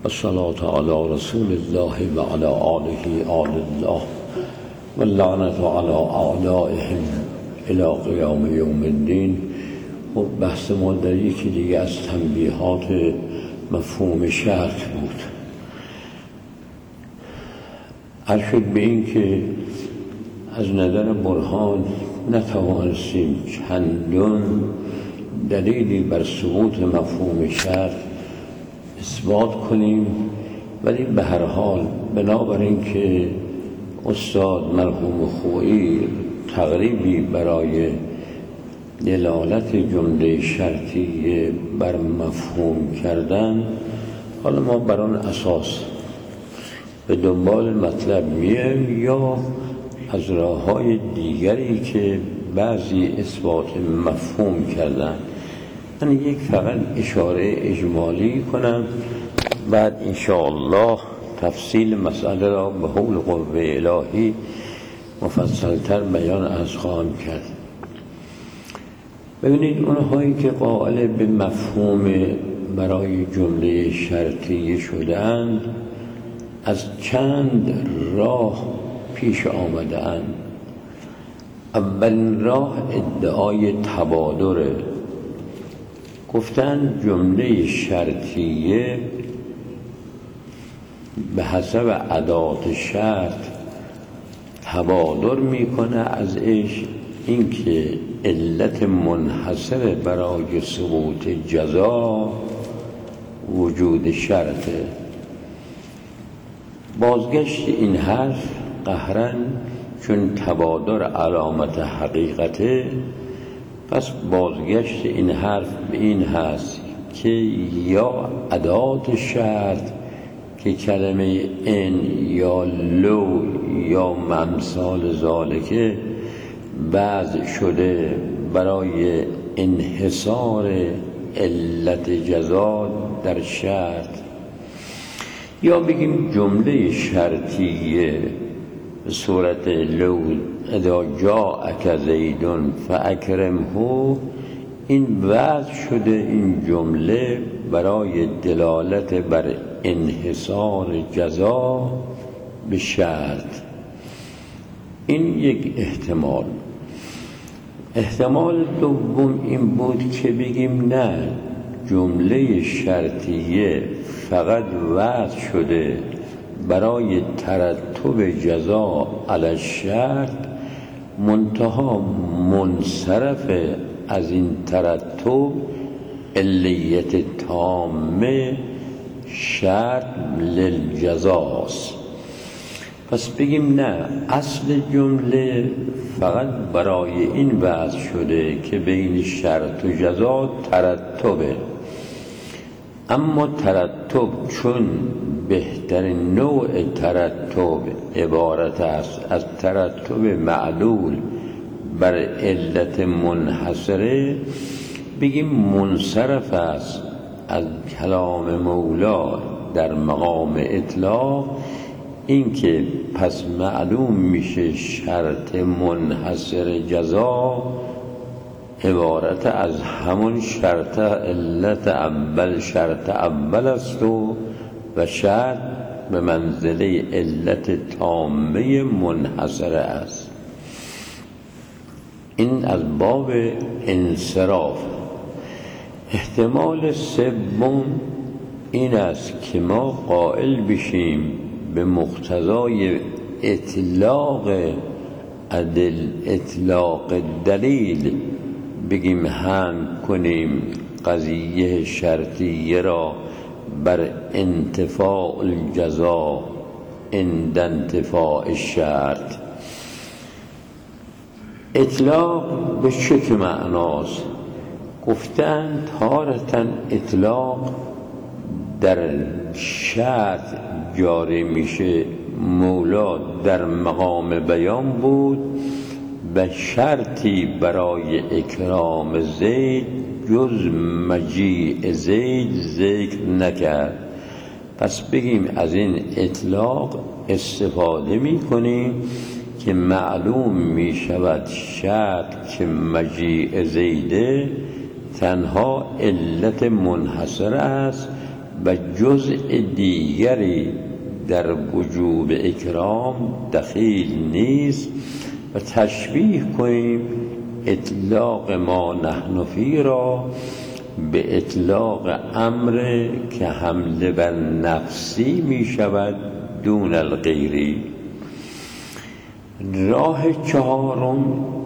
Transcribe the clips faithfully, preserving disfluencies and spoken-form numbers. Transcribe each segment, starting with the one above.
الصلاة على رسول الله و علی آله آل الله و اللعنة علی اعدائهم الی قیام یوم الدین. و بحث ما در یکی دیگه از تنبیهات مفهوم شرط بود. عرض شد به این که از نظر برهان نتوانستیم چندان دلیلی بر ثبوت مفهوم شرط اثبات کنیم، ولی به هر حال بنابراین که استاد مرحوم خویی تقریبی برای دلالت جمله شرطیه بر مفهوم کردن، حالا ما بر آن اساس به دنبال مطلب میایم یا از راه‌های دیگری که بعضی اثبات مفهوم کردن. من یک فقط اشاره اجمالی کنم، بعد انشاءالله تفصیل مسئله را به حول قوه الهی مفصلتر بیان از خواهم کرد. ببینید، اونهایی که قائل به مفهوم برای جمله شرطیه شده‌اند از چند راه پیش آمده‌اند. اولین راه ادعای تبادره. گفتن جمله شرطیه به حسب ادات شرط تبادر میکنه از اش اینکه علت منحصر برای ثبوت جزا وجود شرطه. بازگشت این حرف قهرن چون تبادر علامت حقیقته، پس بازگشت این حرف به این هست که یا ادات شرط که کلمه ان یا لو یا امثال ذالکه وضع شده برای انحصار علت جزا در شرط، یا بگیم جمله شرطیه به صورت لو اذا جاءک زیدون فاکرمه، این وضع شده این جمله برای دلالت بر انحصار جزا به شرط. این یک احتمال. احتمال دوم این بود که بگیم نه، جمله شرطیه فقط وضع شده برای ترتب جزا علی الشرط، منتها منصرف از این ترتب علیت تامه شرط للجزاست. پس بگیم نه، اصل جمله فقط برای این وضع شده که بین شرط و جزا ترتبه، اما ترتب چون بهترین نوع ترتب عبارت است از ترتب معلول بر علت منحصره، بگیم منصرف است از کلام مولا در مقام اطلاق، این که پس معلوم میشه شرط منحصر جزا عبارت از همون شرط علت اول شرط اول است و و شرط به منزله علت تامه منحصره است. این از باب انصراف. احتمال سوم این است که ما قائل بشیم به مقتضای اطلاق عدل اطلاق دلیل، بگیم هم کنیم قضیه شرطیه را بر انتفاع الجزا عند انتفاع الشرط. اطلاق به چه معناست؟ گفتن تارتن اطلاق در شرط جاری میشه. مولا در مقام بیان بود و شرطی برای اکرام زید جز مجیء زید ذکر نکرد. پس بگیم از این اطلاق استفاده میکنیم که معلوم میشود شرط که مجیء زیده تنها علت منحصر است و جزء دیگری در وجوب اکرام دخیل نیست و تشبیه کنیم اطلاق ما نحن فی را به اطلاق امر که حمله بر نفسی می شود دون الغیری. راه چهارم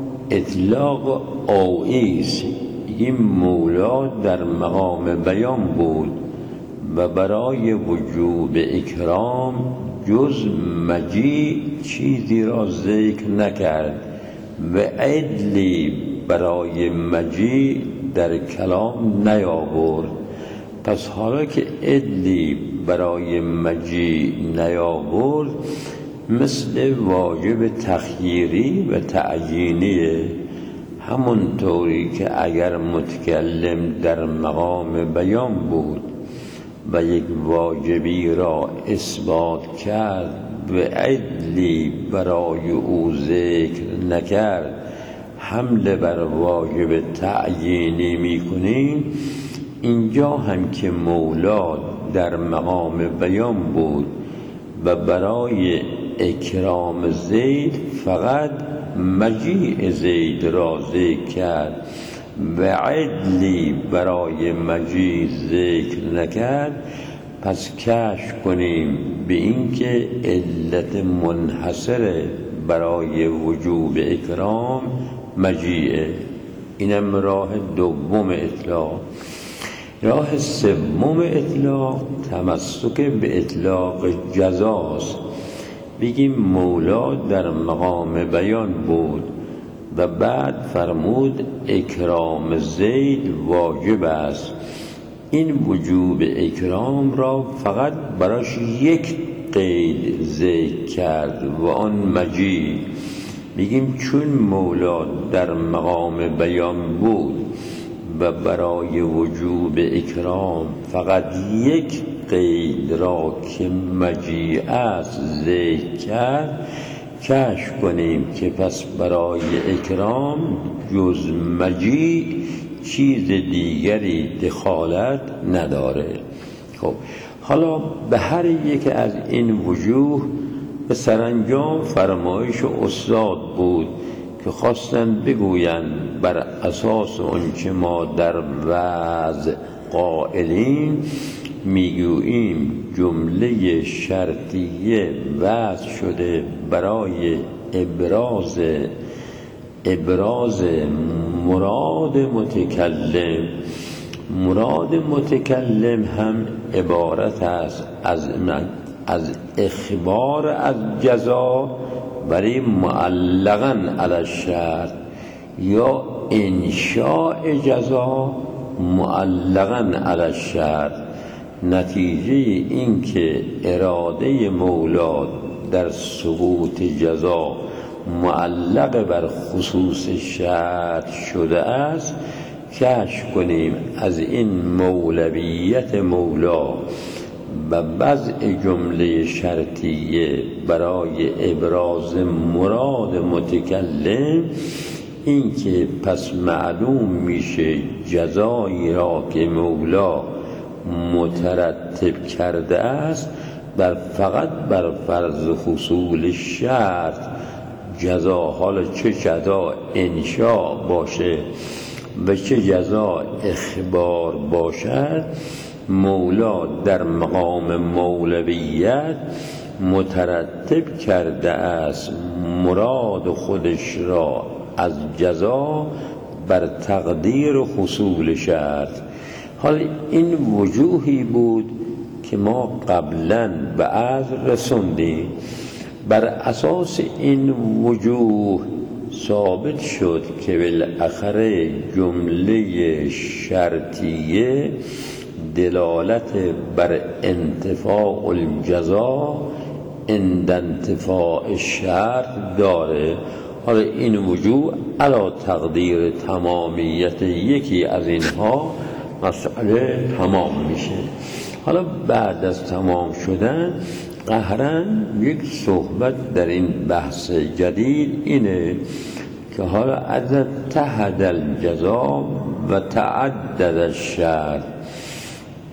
اطلاق آیی است. این مولا در مقام بیان بود و برای وجوب اکرام جز مجیء چیزی را ذکر نکرد و عدلی برای مجیء در کلام نیاورد. پس حالا که عدلی برای مجیء نیاورد مثل واجب تخییری و تعیینیه، همونطوری که اگر متکلم در مقام بیان بود و یک واجبی را اثبات کرد و عدلی برای او ذکر نکرد حمله بر واجب تعیینی میکنیم، اینجا هم که مولا در مقام بیان بود و برای اکرام زید فقط مجیء زید را ذکر کرد و عدلی برای مجیء ذکر نکرد، پس کشف کنیم به اینکه علت منحصر برای وجوب اکرام مجیء. اینم راه دوم اطلاق. راه سوم اطلاق تمسک به اطلاق جزاست. بگیم مولا در مقام بیان بود و بعد فرمود اکرام زید واجب است. این وجوب اکرام را فقط براش یک قید ذکر کرد و آن مجیء. میگیم چون مولا در مقام بیان بود و برای وجوب اکرام فقط یک قید را که مجیء است ذکر کرد، کشف کنیم که پس برای اکرام جز مجیء چیز دیگری دخالت نداره. خب حالا به هر یک از این وجوه به سرانجام فرمایش استاد بود که خواستن بگویند بر اساس آنچه ما در وضع قائلیم میگوییم جمله شرطیه وضع شده برای ابراز ابراز مراد متکلم. مراد متکلم هم عبارت است از از اخبار از جزا برای معلقاً علی الشرط یا انشاء جزا معلقاً علی الشرط. نتیجه این که اراده مولا در سقوط جزا معلق بر خصوص شرط شده است، کشف کنیم از این مولویت مولا و وضع جمله شرطیه برای ابراز مراد متکلم این که پس معلوم میشه جزایی را که مولا مترتب کرده است بر فقط بر فرض حصول شرط جزا، حالا چه جزا انشاء باشه و چه جزا اخبار باشد، مولا در مقام مولویت مترتب کرده است مراد خودش را از جزا بر تقدیر حصول شرط. حال این وجوهی بود که ما قبلا به عرض رسوندیم. بر اساس این وجوه ثابت شد که بالاخره جمله شرطیه دلالت بر انتفاع الجزا عند انتفاع الشرط داره. حالا این وجوه علی تقدیر تمامیت یکی از اینها مسئله تمام میشه. حالا بعد از تمام شدن قهرن یک صحبت در این بحث جدید اینه که حالا از اتحد الجزا و تعدد الشرط،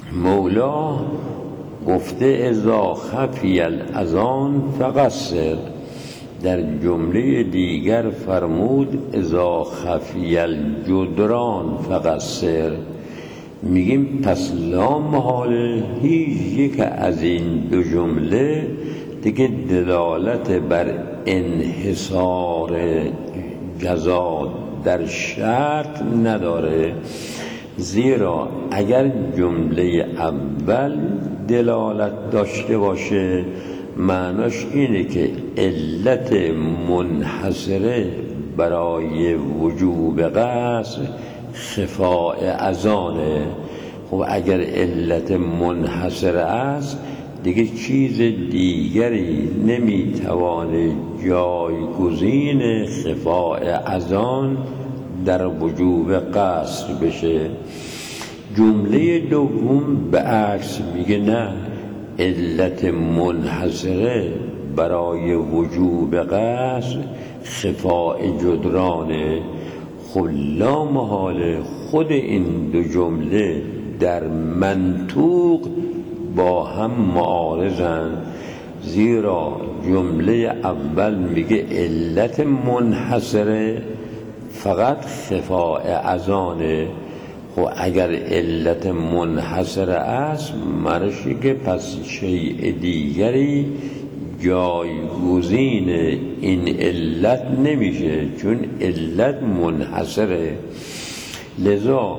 مولا گفته اذا خفی الاذان فقصر، در جمله دیگر فرمود اذا خفی الجدران فقصر. میگیم پس لا محاله هیچ یک از این دو جمله دیگه دلالت بر انحصار جزا در شرط نداره، زیرا اگر جمله اول دلالت داشته باشه معناش اینه که علت منحصره برای وجوب قصر خفاء اذانه. خب اگر علت منحصره است دیگه چیز دیگری نمیتوانه جایگزین خفاء اذان در وجوب قصر بشه. جمله دوم به عکس میگه نه، علت منحصره برای وجوب قصر خفاء جدرانه. خب لا محاله خود این دو جمله در منطوق با هم معارضن، زیرا جمله اول میگه علت منحصره فقط خفاء اذانه. خب اگر علت منحصره است مرشی که پس شیء دیگری جایگزین این علت نمیشه، چون علت منحصره. لذا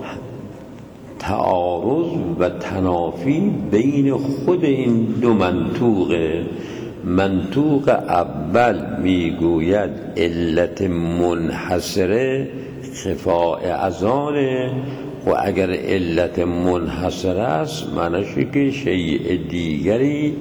تعارض و تنافی بین خود این دو منطوقه. منطوق اول میگوید علت منحصره خفاء اذانه، و اگر علت منحصره است معنیشه که شیء دیگری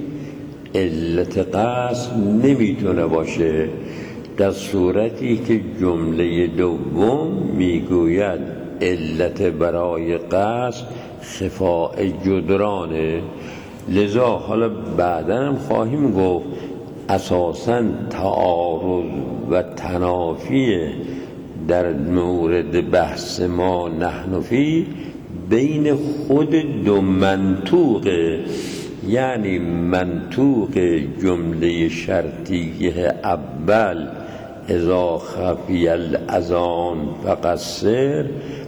علت قصد نمیتونه باشه، در صورتی که جمله دوم میگوید علت برای قصد خفاء جدرانه. لذا حالا بعدا هم خواهیم گفت اساساً تعارض و تنافی در مورد بحث ما نحن فی بین خود دو منطوقه، یعنی منطوق جمله شرطیه اول اذا خفی الاذان فقصر،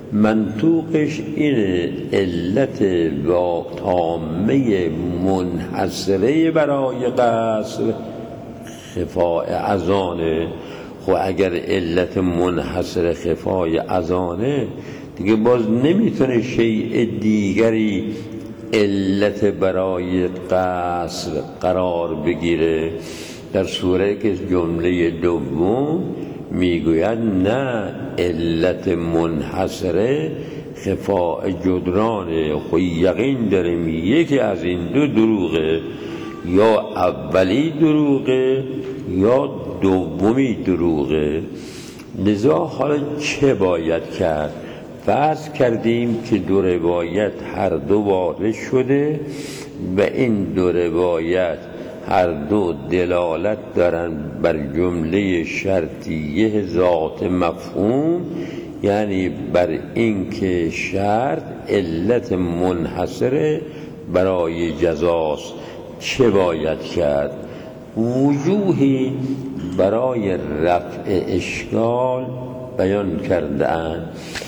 منطوقش اینه علت با تامه منحصره برای قصر خفاء اذانه. خب اگر علت منحصر خفای اذانه دیگه باز نمیتونه شیء دیگری علت برای قصر قرار بگیره، در صورتی که جمله دوم میگوید نه علت منحصره خفاء جدرانه. خب یقین داریم یکی از این دو دروغه، یا اولی دروغه یا دومی دروغه. لذا حالا چه باید کرد؟ فرض کردیم که دو روایت هر دو وارد شده و این دو روایت هر دو دلالت دارن بر جمله شرطیه ذات مفهوم، یعنی بر این که شرط علت منحصره برای جزاست. چه باید کرد؟ وجوهی برای رفع اشکال بیان کرده اند.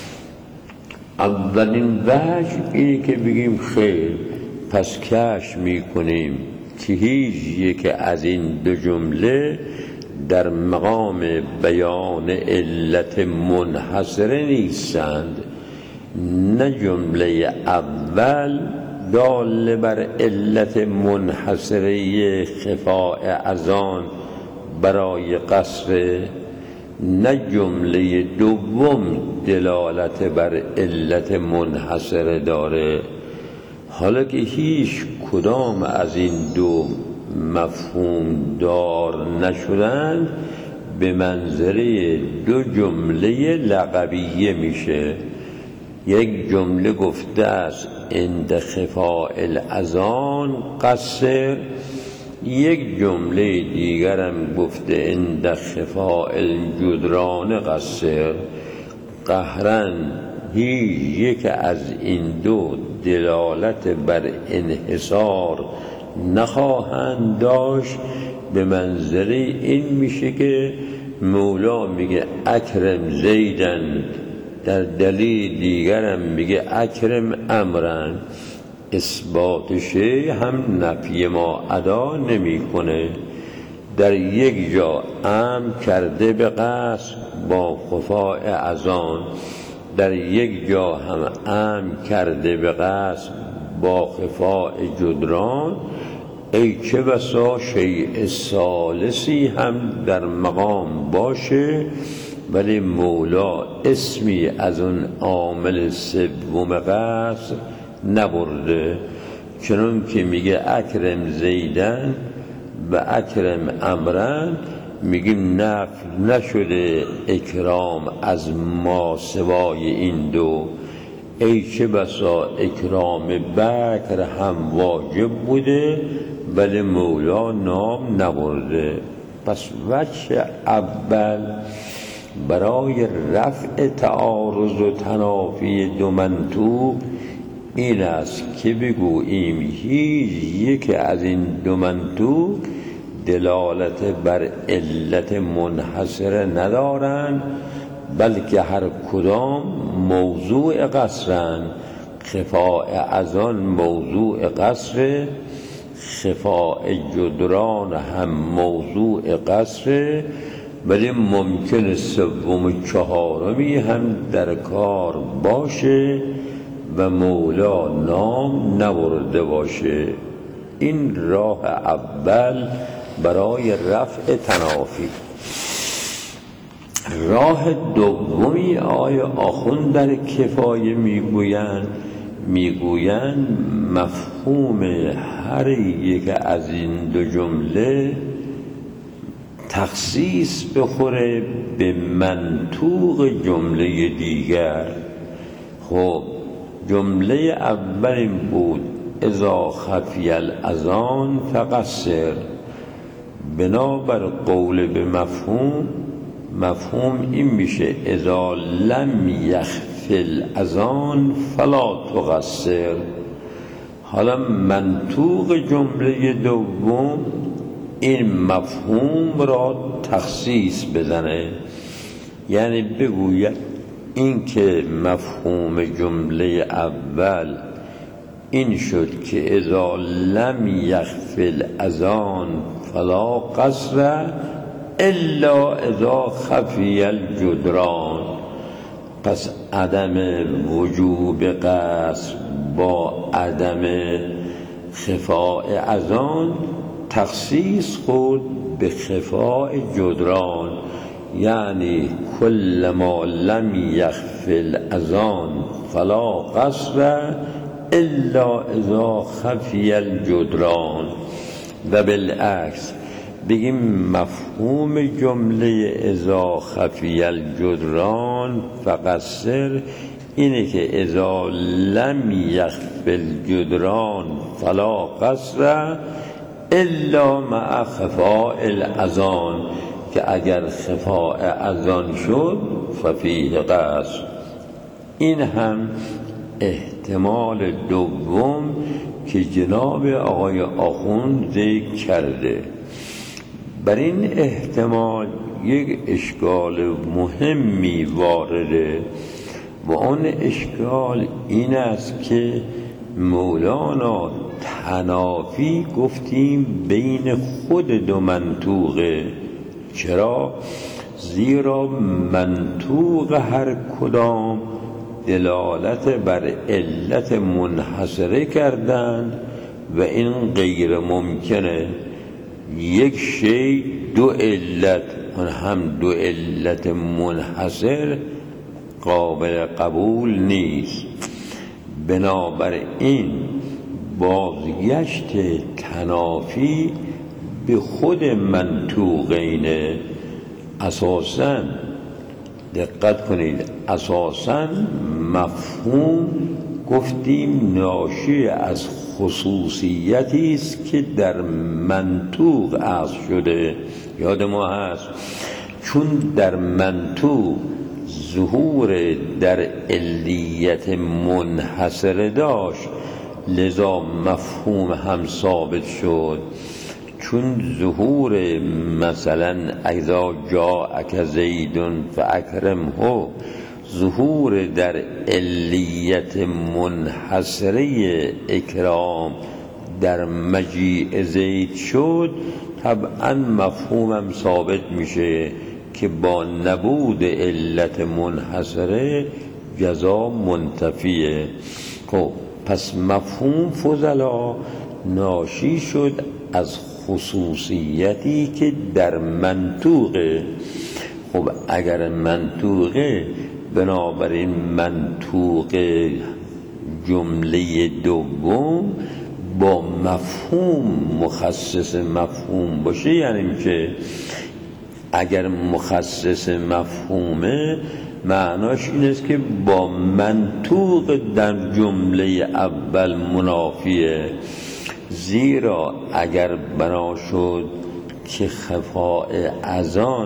اولین وجه اینه که بگیم خیر پس کشف میکنیم که هیچ یک از این دو جمله در مقام بیان علت منحصره نیستند. نه جمله اول دال بر علت منحصره خفاء اذان برای قصر، نه جمله دوم دلالت بر علت منحصره داره. حالا که هیچ کدام از این دو مفهوم دار نشدند به منظره دو جمله لقبیه میشه. یک جمله گفته است عند خفاء الاذان قصر، یک جمله دیگرم گفته عند خفاء الجدران قصر. قهرن هیچ یک از این دو دلالت بر انحصار نخواهند داشت. به منظره این میشه که مولا میگه اکرم زیدن، در دلیل دیگرم میگه اکرم امرن. اثبات شی هم نفی ما ادا نمیکنه. در یک جا امر کرده به قصد با خفاء اذان، در یک جا هم امر کرده به قصد با خفاء جدران. ای چه بسا شیء ثالثی هم در مقام باشه ولی مولا اسمی از اون عامل سوم قصد نبرده. چنون که میگه اکرم زیدن و اکرم امرن، میگیم نفی نشده اکرام از ما سوای این دو. ای چه بسا اکرام بکر هم واجب بوده ولی مولا نام نبرده. پس وجه اول برای رفع تعارض و تنافی دو منطوق این است که بگوییم هیچ یک از این دو منطوق دلالت بر علت منحصره ندارند، بلکه هر کدام موضوع قصرند. خفاء اذان موضوع قصر، خفاء جدران هم موضوع قصر، ولی ممکن سوم و چهارمی هم در کار باشه و مولا نام نبرده باشه. این راه اول برای رفع تنافی. راه دومی آیا آخوند در کفایه میگویند میگویند مفهوم هر یک از این دو جمله تخصیص بخوره به منطوق جمله دیگر. خب جمله اول این بود اذا خفی الاذان فقصر. بنابر قول به مفهوم، مفهوم این میشه اذا لم یخفی الاذان فلا تقصر. حالا منطوق جمله دوم این مفهوم را تخصیص بزنه، یعنی بگوید این که مفهوم جمله اول این شد که اذا لم یخفی الاذان فلا قصر الا اذا خفی الجدران. پس عدم وجوب قصر با عدم خفاء اذان تخصیص خود به خفاء جدران، یعنی کل ما لم یخفی الاذان فلا قصر الا اذا خفی الجدران. و بالعکس بگیم مفهوم جمله اذا خفی الجدران فقصر اینه که اذا لم یخفی الجدران فلا قصر الا مع خفاء الاذان، که اگر خفاء اذان شد ففیه قصر. این هم احتمال دوم که جناب آقای آخوند ذکر کرده. بر این احتمال یک اشکال مهمی وارده و آن اشکال این است که مولانا تنافی گفتیم بین خود دو منطوقه. چرا؟ زیرا منطوق هر کدام دلالت بر علت منحصره کردند و این غیر ممکنه. یک شی دو علت، آن هم دو علت منحصر، قابل قبول نیست. بنابراین بازگشت تنافی به خود منطوقینه. اساساً دقت کنید، اساساً مفهوم گفتیم ناشی از خصوصیتی است که در منطوق اصل شده. یاد ما هست چون در منطوق ظهور در علیت منحصره داشت، لذا مفهوم هم ثابت شد. چون ظهور مثلا اذا جاءک زید فاکرمه ظهور در علیت منحصره اکرام در مجیء زید شد، طبعا مفهومم ثابت میشه که با نبود علت منحصره جزا منتفیه. خب پس مفهوم فضلا ناشی شد از خصوصیتی که در منطوقه. خب اگر منطوقه، بنابراین منطوق جمله دوم با مفهوم مخصص مفهوم باشه، یعنی که اگر مخصص مفهومه معناش این است که با منطوق در جمله اول منافیه. زیرا اگر بنا شد که خفاء از آن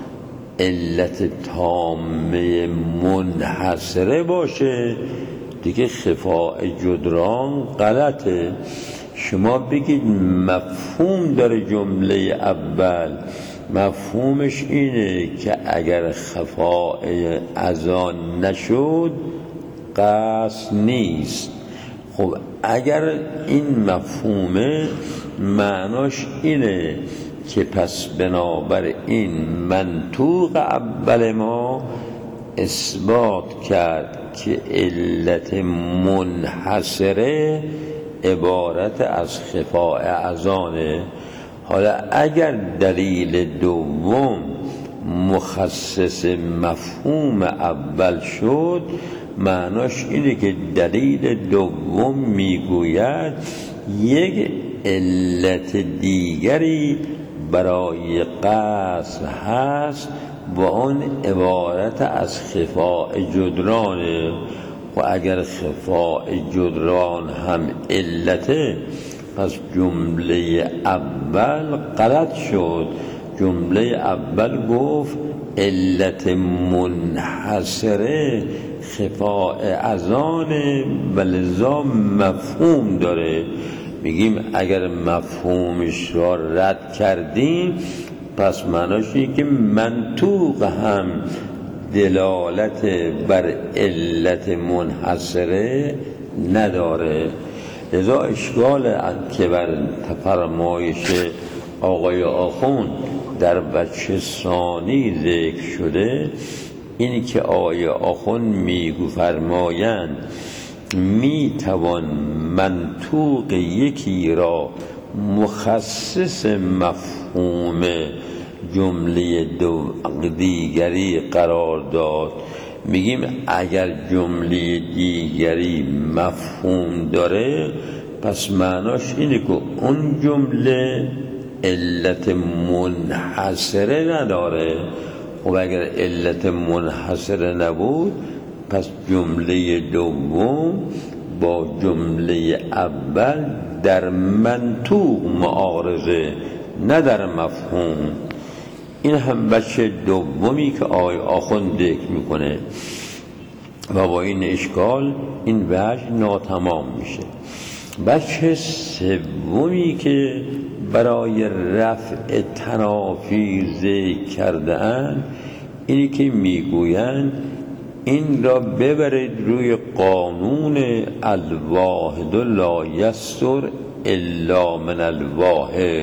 علت تامه منحصره باشه، دیگه خفاء جدران غلطه. شما بگید مفهوم داره جمله اول، مفهومش اینه که اگر خفاء از آن نشد قصد نیست. خب اگر این مفهومه معناش اینه که پس بنابر این منطوق اول ما اثبات کرد که علت منحصره عبارت از خفاء از آنه. حالا اگر دلیل دوم مخصص مفهوم اول شد، معناش اینه که دلیل دوم میگوید یک علت دیگری برای قصد هست و آن عبارت از خفاء جدرانه. و اگر خفاء جدران هم علته، پس جمله اول غلط شد. جمله اول گفت علت منحصره خفاء از آنه و لذا مفهوم داره. میگیم اگر مفهومش را رد کردیم، پس معناش اینه که منطوق هم دلالت بر علت منحصره نداره. لذا اشکال که بر فرمایش آقای آخوند در وجه ثانی ذکر شده، این که آقای آخوند میگو فرمایند میتوان منطوق یکی را مخصص مفهوم جمله دو دیگری قرار داد. میگیم اگر جمله دیگری مفهوم داره، پس معناش اینه که اون جمله علت منحصره نداره. خب اگر علت منحصره نبود، پس جمله دوم با جمله اول در منطوق معارضه، نه در مفهوم. این هم بچه دومی که آقای آخوند ذکر میکنه و با این اشکال این وجه ناتمام میشه. بچه سومی که برای رفع تنافی ذکر کرده اند، اینی که میگویند این را ببرید روی قانون الواحد لا یستر الا من الواحد.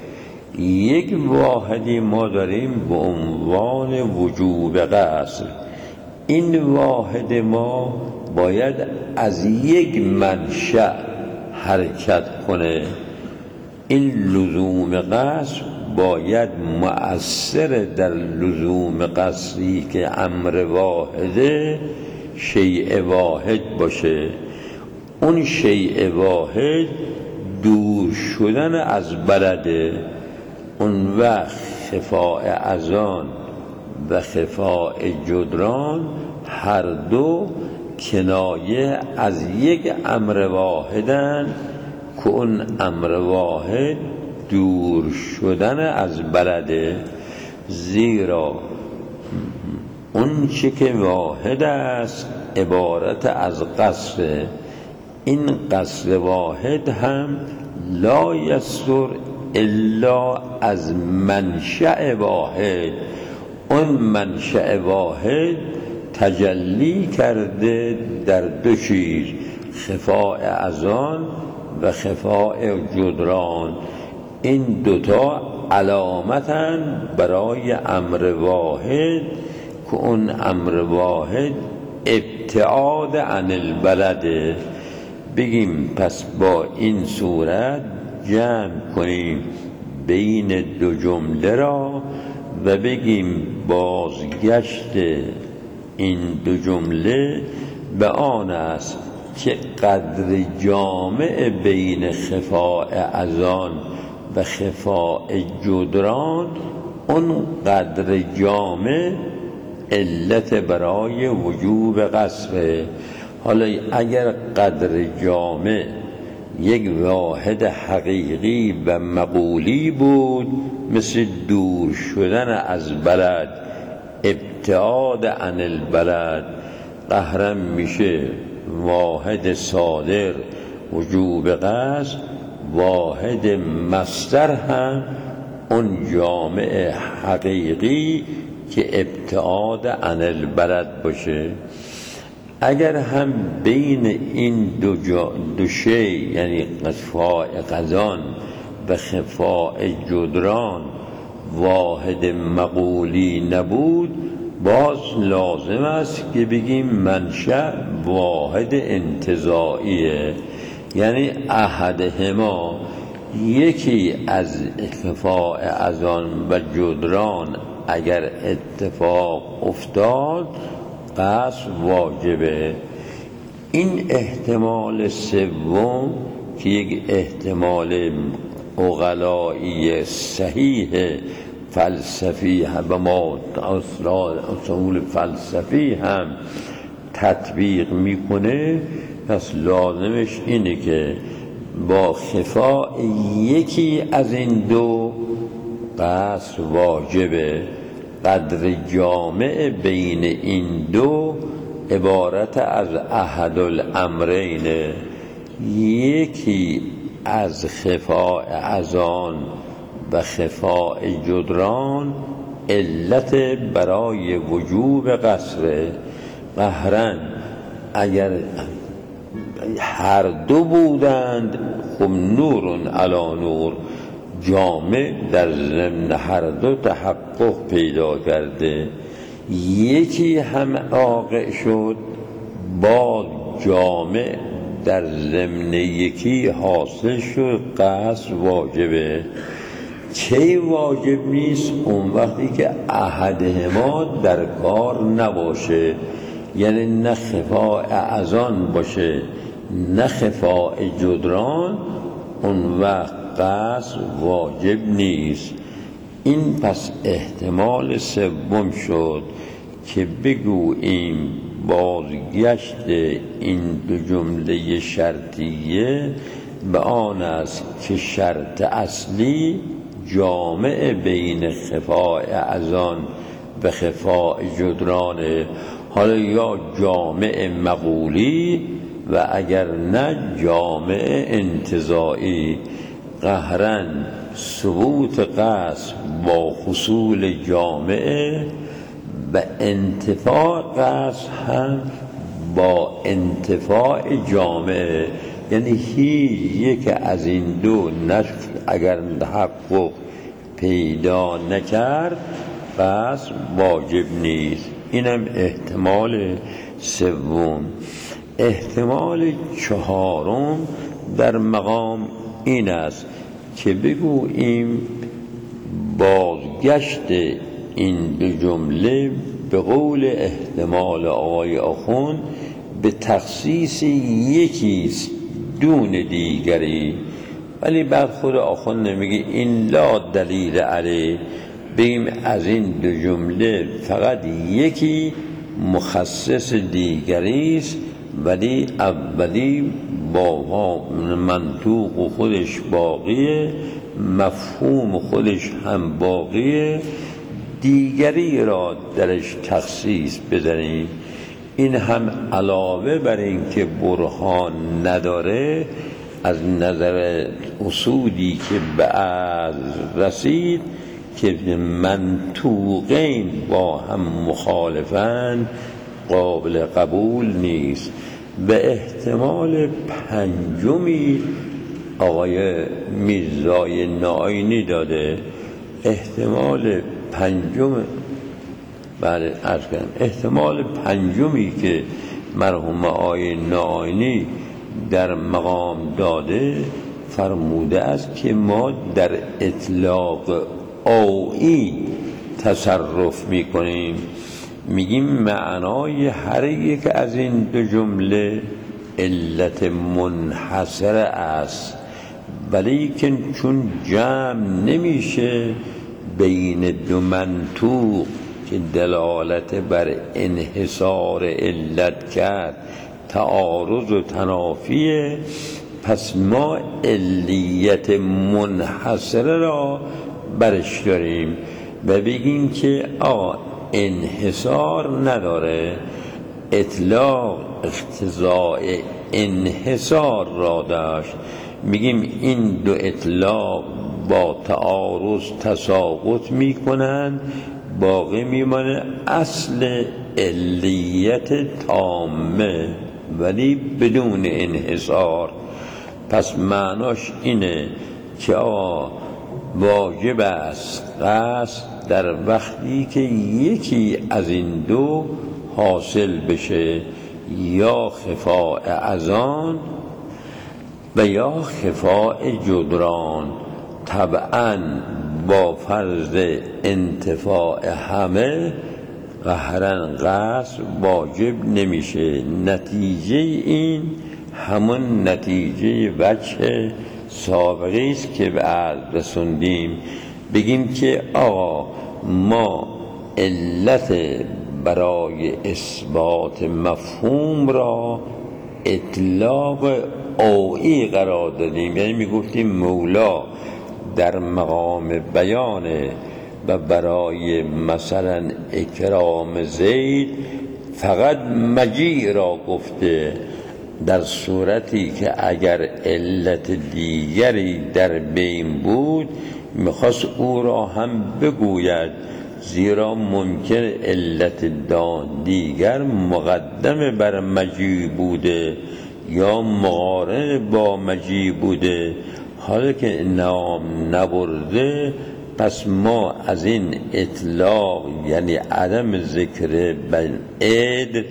یک واحدی ما داریم به عنوان وجوب قصر. این واحد ما باید از یک منشأ حرکت کنه. این لزوم قصر باید مؤثر در لزوم قصری که امر واحده شیء واحد باشه. اون شیء واحد دور شدن از بلده. اون وقت خفاء از آن و خفاء جدران هر دو کنایه از یک امر واحدن که اون امر واحد دور شدن از بلده. زیرا اون چه که واحد است عبارت از قصر، این قصر واحد هم لا یصدر الا از منشأ واحد. اون منشأ واحد تجلی کرده در دو چیز، خفاء اذان و خفاء جدران. این دوتا علامتن برای امر واحد که اون امر واحد ابتعاد عن البلده. بگیم پس با این صورت جمع کنیم بین دو جمله را و بگیم بازگشت این دو جمله به آن است که قدر جامع بین خفاء اذان و خفاء جدران، اون قدر جامع علت برای وجوب قصره. حالا اگر قدر جامع یک واحد حقیقی و مقولی بود، مثل دور شدن از بلد، ابتعاد عن البلد، قهرم میشه واحد صادر وجوب قصر، واحد مصدر هم اون جامع حقیقی که ابتعاد عن البلد باشه. اگر هم بین این دو, جا دو شی، یعنی خفاء اذان و خفاء جدران، واحد مقولی نبود، باز لازم است که بگیم منشأ واحد انتزاعیه، یعنی احدهما، یکی از خفاء اذان و جدران اگر اتفاق افتاد قصر واجبه. این احتمال سوم که یک احتمال عقلایی صحیح فلسفی و ما اصول فلسفی هم تطبیق میکنه، پس لازمش اینه که با خفاء یکی از این دو قصر واجبه. قدر جامع بین این دو عبارت از احد الامرین، یکی از خفاء اذان و خفاء جدران علت برای وجوب قصر. قهرن اگر هر دو بودند، خب نورن علی نور، جامع در ضمن هر دو تحقق پیدا کرده. یکی هم واقع شد، با جامع در ضمن یکی حاصل شد، قصر واجبه. چه واجب نیست؟ اون وقتی که احدهما در کار نباشه، یعنی نه خفاء اذان باشه نه خفاء جدران، اون وقت قصر واجب نیست. این پس احتمال سوم شد که بگوییم بازگشت این دو جمله شرطیه به آن است که شرط اصلی جامع بین خفاء اذان و خفاء جدرانه. حالا یا جامع مقولی و اگر نه جامع انتزاعی. قهرن ثبوت قصر با حصول جامعه و انتفاع قصر هم با انتفاع جامعه، یعنی هیچ یک از این دو نفع اگر تحقق پیدا نکرد قصر واجب نیست. اینم احتمال سوم. احتمال چهارم در مقام این است که بگوییم بازگشت این دو جمله به قول احتمال آقای آخوند به تخصیص یکیست دون دیگری، ولی بعد خود آخوند نمیگه این لا دلیل علیه، بگیم از این دو جمله فقط یکی مخصص دیگری است، ولی اولی با منطوق خودش باقیه، مفهوم خودش هم باقیه، دیگری را درش تخصیص بزنیم. این هم علاوه بر این که برهان نداره، از نظر اصولی که به از رسید که منطوقین با هم مخالفن قابل قبول نیست. به احتمال پنجمی آقای میرزای ناینی داده، احتمال پنجم بله عرض کردم احتمال پنجمی که مرحوم آقای ناینی در مقام داده فرموده است که ما در اطلاق اوئی تصرف میکنیم. میگیم معنای هر یک از این دو جمله علت منحصره است، ولی که چون جمع نمیشه بین دو منطوق که دلالت بر انحصار علت کرد تعارض و تنافیه، پس ما علیت منحصره را برش داریم و بگیم که آقا انحصار نداره، اطلاق اقتضاء انحصار را داشت. میگیم این دو اطلاق با تعارض تساقط میکنن، باقی میمانه اصل علیت تامه ولی بدون انحصار. پس معناش اینه که آقا واجب است قصد در وقتی که یکی از این دو حاصل بشه، یا خفاء اذان و یا خفاء جدران. طبعا با فرض انتفاع همه قهرا قصد واجب نمیشه. نتیجه این همون نتیجه وجه سابقی است که به عرض رسوندیم. بگیم که آقا ما علت برای اثبات مفهوم را اطلاق اوئی قرار دادیم، یعنی میگفتیم مولا در مقام بیانه و برای مثلا اکرام زید فقط مجیع را گفته، در صورتی که اگر علت دیگری در بین بود میخواست او را هم بگوید، زیرا ممکن علت دان دیگر مقدم بر مجیع بوده یا مقارن با مجیع بوده، حالا که نام نبرده پس ما از این اطلاق یعنی عدم ذکر عید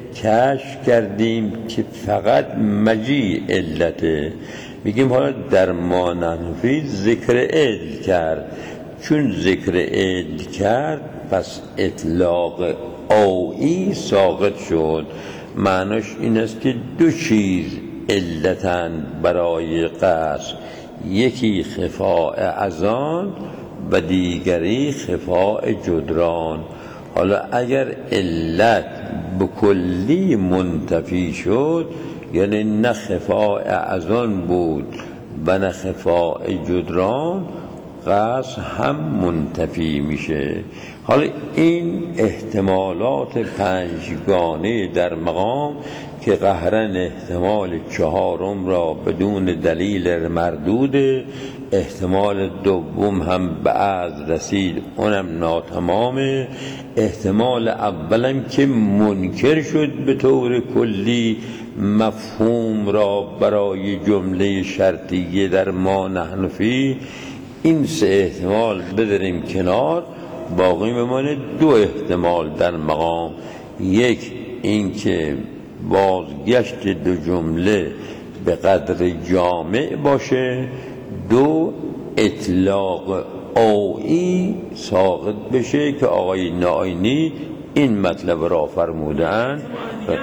کشف کردیم که فقط مجیع علته. میگیم حالا در ما نحنفی ذکر عید کرد، چون ذکر عید کرد پس اطلاق اوئی ساقط شد. معناش این است که دو چیز علتن برای قصد، یکی خفاء اذان و دیگری خفاء جدران. حالا اگر علت بکلی منتفی شد، یعنی نه خفاء اذان بود و نه خفاء جدران، قصد هم منتفی میشه. حالا این احتمالات پنجگانه در مقام که قهرن احتمال چهارم را بدون دلیل مردود، احتمال دوم هم به از رسید اونم ناتمامه، احتمال اولم که منکر شد به طور کلی مفهوم را برای جمله شرطیه در ما نحنفی. این سه احتمال بذاریم کنار، باقی میمانه دو احتمال در مقام. یک این که بازگشت دو جمله به قدر جامع باشه، دو اطلاق اوئی ساقط بشه که آقای ناینی این مطلب را فرمودن.